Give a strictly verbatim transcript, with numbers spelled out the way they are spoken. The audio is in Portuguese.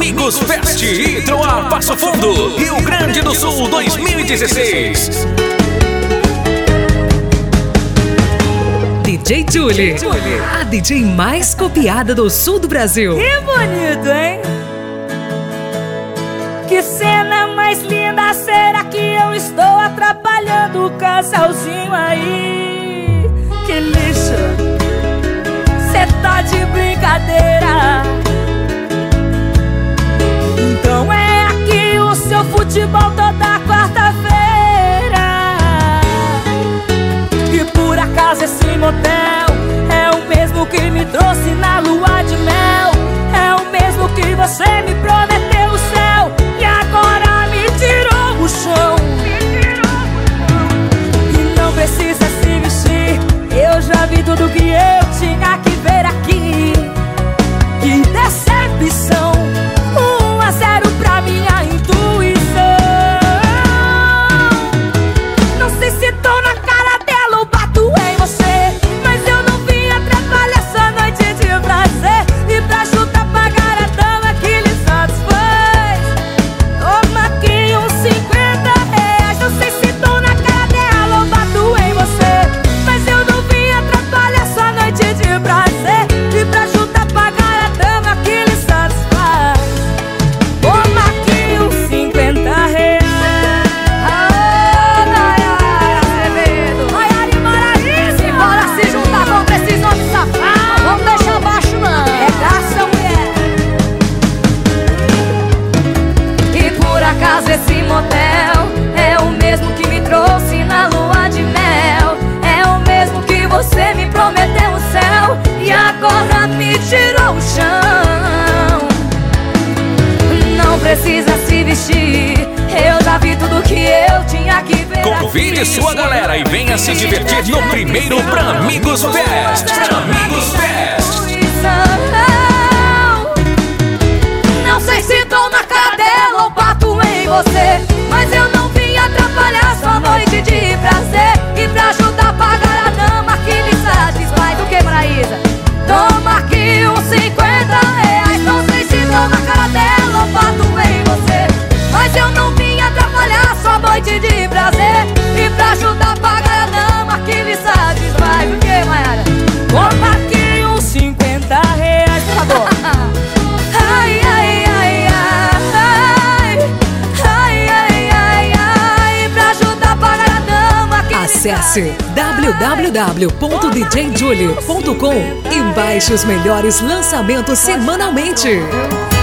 Amigos Fest Hidroar Passo Fundo, Rio Grande do Sul dois mil e dezesseis. D J Julie, a D J mais copiada do sul do Brasil. Que bonito, hein? Que cena mais linda, será que eu estou atrapalhando o casalzinho aí? Que lixo, cê tá de brincadeira. Então é aqui o seu futebol toda quarta-feira. E por acaso esse motel é o mesmo que me trouxe na lua de mel. É o mesmo que você me prometeu o céu e agora me tirou o chão. E não precisa se vestir, eu já vi tudo que eu tinha que ver aqui. Que decepção, um a zero pra minha intuição. Não sei se tô na cara dela ou bato em você, mas eu não vim atrapalhar essa noite de prazer. E pra chutar pagar a dama que lhe satisfaz, toma aqui uns cinquenta reais. Não sei se tô na cara dela ou bato em você, mas eu não vim atrapalhar essa noite de prazer. E pra chutar pagar a dama que lhe satisfaz, toma aqui uns cinquenta reais. Ai, ai, Azevedo, ai, Ari Maraíza, bora se juntar com esses homens safados. Vamos deixar baixo não, é graça, mulher. E por acaso esse motel é o mesmo que me trouxe na lua de mel. É o mesmo que você me prometeu o céu e agora me tirou o chão. Não precisa se vestir, eu já vi tudo que eu tinha que ver. Convide aqui. sua galera e venha se divertir no primeiro Pra Amigos Fest. Pra Amigos Fest. Não sei se tô na cara dela ou bato em você, mas eu não vim atrapalhar sua noite de prazer. E pra ajudar a pagar a dama que lhe satisfaz, o que, Maraísa? Toma aqui uns cinquenta reais. Não sei se tô na cara dela ou bato em você, mas eu não vim atrapalhar sua noite de prazer. E pra ajudar a pagar a dama que lhe satisfaz, o que, Mayara? Toma aqui uns cinquenta reais, por favor. Ai, ai, ai, ai, ai, ai, ai, ai, pra ajudar a pagar a dama que lhe Acesse w w w ponto d j julie ponto com e baixe os melhores lançamentos semanalmente.